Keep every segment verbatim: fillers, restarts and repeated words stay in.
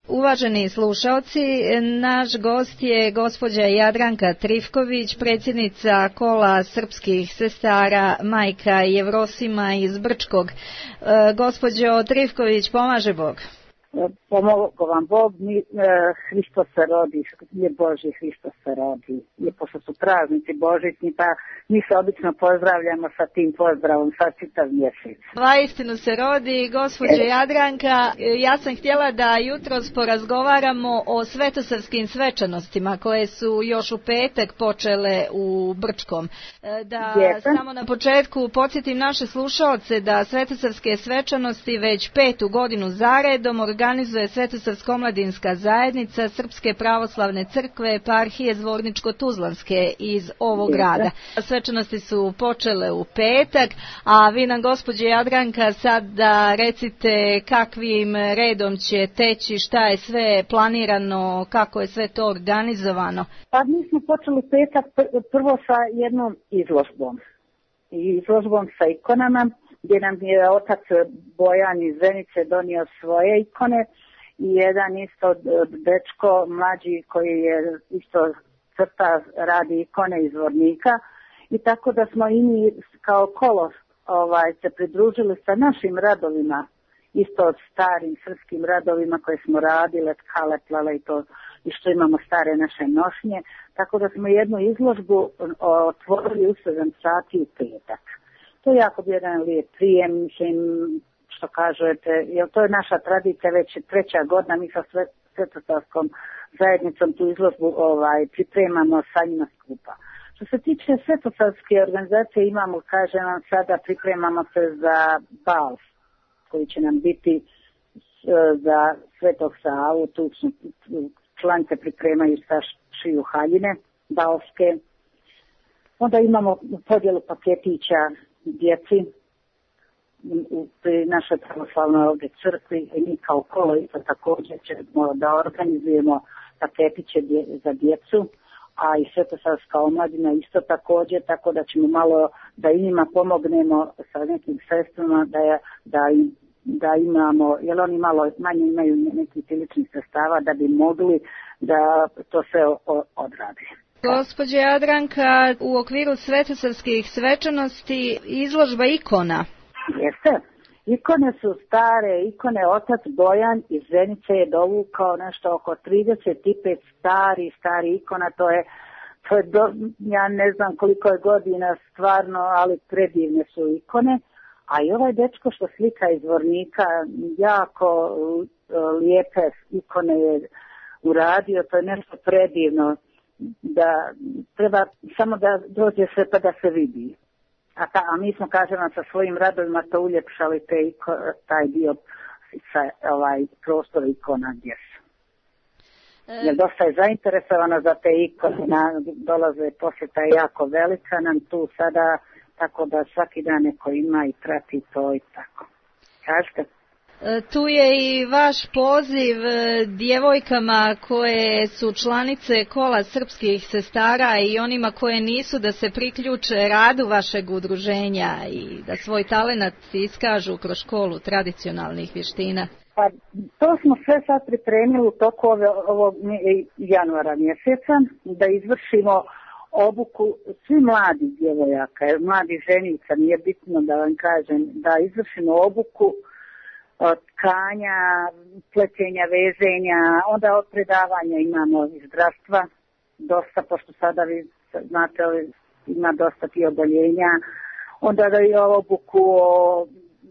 Uvaženi slušalci, naš gost je gospođa Jadranka Trifković, predsjednica Kola srpskih sestara Majka Jevrosima iz Brčkog. E, gospođo Trifković, pomaže Bog. Pomogu vam Bog, mi, e, Hristos se rodi, je Božji, Hristos se rodi. Je, pošto su praznici božićni, pa mi se obično pozdravljamo sa tim pozdravom, sa čitav mjesec. Vaistinu se rodi, gospođo Jadranka. Ja sam htjela da jutros porazgovaramo o svetosavskim svečanostima koje su još u petak počele u Brčkom. Da Djeca. Samo na početku podsjetim naše slušaoce da svetosavske svečanosti već petu godinu zaredom organizuje Svetosavsko-omladinska zajednica Srpske pravoslavne crkve eparhije Zvorničko-Tuzlanske iz ovog grada. Svečanosti su počele u petak, a vi nam, gospođo Jadranka, sad da recite kakvim redom će teći, šta je sve planirano, kako je sve to organizovano. Pa mi smo počeli petak prvo sa jednom izložbom. Izložbom sa ikonama, gdje nam je otac Bojan iz Zenice donio svoje ikone i jedan isto dečko mlađi koji je isto crta, radi ikone iz Zvornika, i tako da smo i mi kao kolo ovaj, se pridružili sa našim radovima, isto starim srpskim radovima koje smo radile, tkale, plale i to, i što imamo stare naše nošnje, tako da smo jednu izložbu otvorili u sedam sati u petak. To je jako jedan lijep prijem, mislim, što kažete, jer to je naša tradicija, već treća godina, mi sa Svetosavskom zajednicom tu izložbu ovaj, pripremamo sa njima skupa. Što se tiče Svetosavske organizacije, imamo, kažem vam, sada pripremamo se za bal, koji će nam biti za Svetog Savu, tu su članice pripremaju sa šiju haljine, balske. Onda imamo podjelu paketića djeci u našoj pravoslavnoj ovdje crkvi, i mi kao kolo isto također ćemo da organizujemo paketiće za djecu, a i Svetosavska omladina isto također, tako da ćemo malo da i njima pomognemo sa nekim sredstvima da, je, da, da imamo, jer oni malo manje imaju nekih priličnih sredstava da bi mogli da to sve odrade. Gospođo Jadranka, u okviru svetosavskih svečanosti izložba ikona. Jeste. Ikone su stare, ikone otac Bojan iz Zenice je dovukao nešto oko trideset pet stari, stari ikona, to je, to je do, ja ne znam koliko je godina stvarno, ali predivne su ikone. A i ovaj dečko što slika iz Zvornika, jako lijepe ikone je uradio, to je nešto predivno. Da treba samo da dođe sve pa da se vidi. A, ta, a mi smo, kažemo, sa svojim radovima to uljepšali te iko, taj dio sa ovaj prostor ikona gdje su. Jer dosta je zainteresovano za te ikone, na, dolaze posjeta jako velika nam tu sada, tako da svaki dan neko ima i prati to i tako. Kažete? Tu je i vaš poziv djevojkama koje su članice Kola srpskih sestara i onima koje nisu da se priključe radu vašeg udruženja i da svoj talenat iskažu kroz školu tradicionalnih vještina. Pa to smo sve sad pripremili u toku ove, ovog januara mjeseca, da izvršimo obuku svi mladi djevojaka, mladi ženica, nije bitno da vam kažem, da izvršimo obuku od tkanja, pletenja, vezenja, onda od predavanja imamo iz zdravstva, dosta, pošto sada vi znate, ima dosta tih oboljenja, onda da je obuku o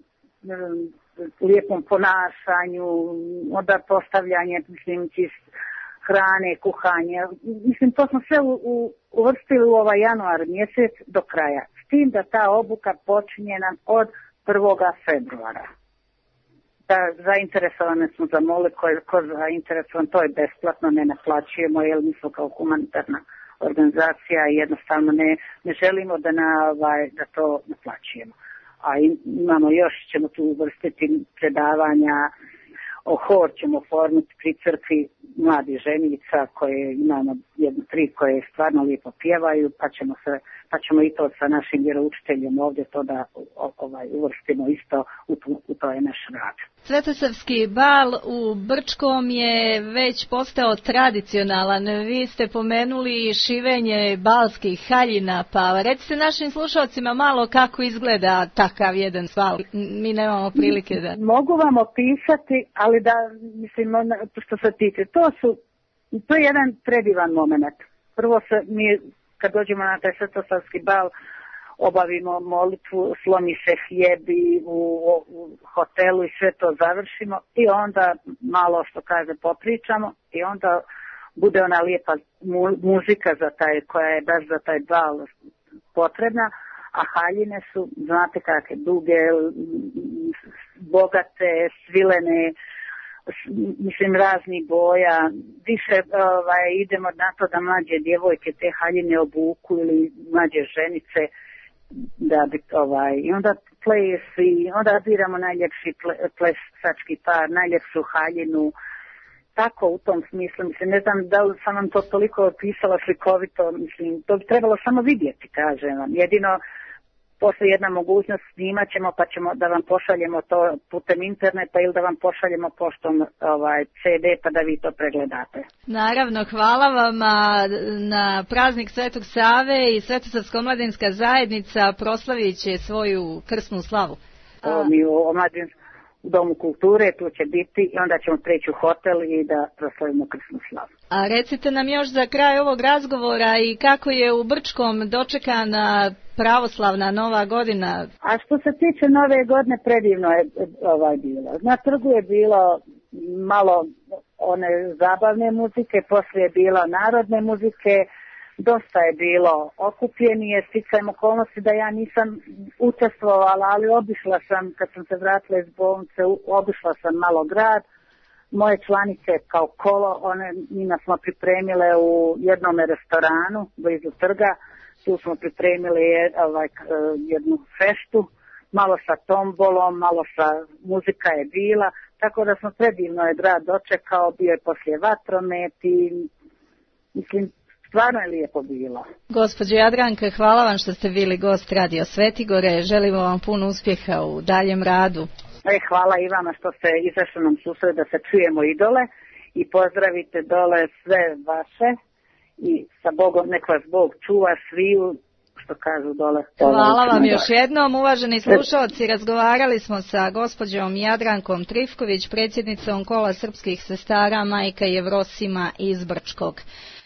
um, lijepom ponašanju, onda postavljanje, mislim, čist hrane, kuhanje, mislim, to smo sve u, u, uvrstili u ovaj januar mjesec do kraja, s tim da ta obuka počinje nam od prvoga februara. Da, zainteresovane smo zamolili, ko je ko zainteresovan, to je besplatno, ne naplaćujemo, jer mi smo kao humanitarna organizacija i jednostavno ne, ne želimo da, na, ovaj, da to naplaćujemo. A imamo još, ćemo tu uvrstiti predavanja, o hor ćemo formiti pri crkvi mladi ženica koje imamo jedno tri koje stvarno lijepo pjevaju, pa ćemo se, pa ćemo i to sa našim vjeroučiteljem ovdje to da ovaj, uvrstimo isto u, tu, u to je naš rad. Svetosavski bal u Brčkom je već postao tradicionalan. Vi ste pomenuli šivenje balskih haljina, pa recite našim slušalcima malo kako izgleda takav jedan bal. Mi nemamo prilike da... Mogu vam opisati, ali da, mislim, što se tiče, to su, to je jedan predivan moment. Prvo se mi, kad dođemo na taj Svetosavski bal, obavimo molitvu, slomi se hljebi u, u hotelu i sve to završimo i onda malo što kaže popričamo i onda bude ona lijepa mu, muzika za taj, koja je baš za taj bal potrebna, a haljine su, znate kakve, duge, bogate, svilene, mislim raznih boja, više ovaj, idemo na to da mlađe djevojke te haljine obuku ili mlađe ženice, da bi ovaj, i onda plesi, onda biramo najljepši ple, plesački par, najljepšu haljinu, tako u tom smislu, mislim, ne znam da li sam vam to toliko opisala slikovito, mislim, to bi trebalo samo vidjeti, kažem vam, jedino poslije jedna mogućnost snimat ćemo pa ćemo da vam pošaljemo to putem interneta ili da vam pošaljemo poštom ovaj, ce de pa da vi to pregledate. Naravno, hvala vam. Na praznik Svetog Save i Svetosavsko-omladinska zajednica proslavit će svoju krsnu slavu. O, mi u omladinskom domu kulture, tu će biti i onda ćemo preći u hotel i da proslavimo krsnu slavu. A recite nam još za kraj ovog razgovora i kako je u Brčkom dočekana pravoslavna Nova godina. A što se tiče Nove godine, predivno je ovaj bilo. Na trgu je bilo malo one zabavne muzike, poslije je bilo narodne muzike, dosta je bilo okupljenije, sticajem okolnosti da ja nisam učestvovala, ali obišla sam, kad sam se vratila iz bolnice, obišla sam malo grad. Moje članice kao kolo, one njima smo pripremile u jednom restoranu blizu trga, tu smo pripremili ovaj, jednu feštu, malo sa tombolom, malo sa muzika je bila, tako da smo predivno je grad dočekao, bio je poslije vatromet i mislim, stvarno je lijepo bilo. Gospođo Jadranka, hvala vam što ste bili gost Radio Svetigore, želimo vam puno uspjeha u daljem radu. E, hvala i vama što ste izašli nam susret da se čujemo i dole i pozdravite dole sve vaše i sa Bogom, nek vas Bog čuva sviju, što kažu dole. Hvala vam još jednom, uvaženi slušalci, razgovarali smo sa gospođom Jadrankom Trifković, predsjednicom Kola srpskih sestara Majka Jevrosima iz Brčkog.